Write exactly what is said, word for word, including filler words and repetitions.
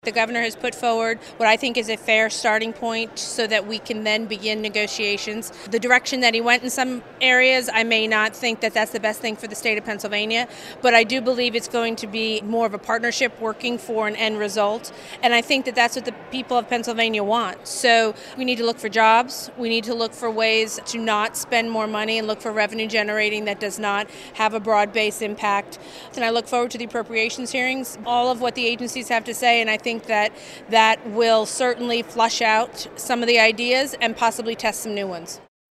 The governor has put forward what I think is a fair starting point so that we can then begin negotiations. The direction that he went in some areas, I may not think that that's the best thing for the state of Pennsylvania, but I do believe it's going to be more of a partnership working for an end result, and I think that that's what the people of Pennsylvania want. So we need to look for jobs, we need to look for ways to not spend more money and look for revenue generating that does not have a broad-based impact. And I look forward to the appropriations hearings, all of what the agencies have to say, and I think that that will certainly flush out some of the ideas and possibly test some new ones.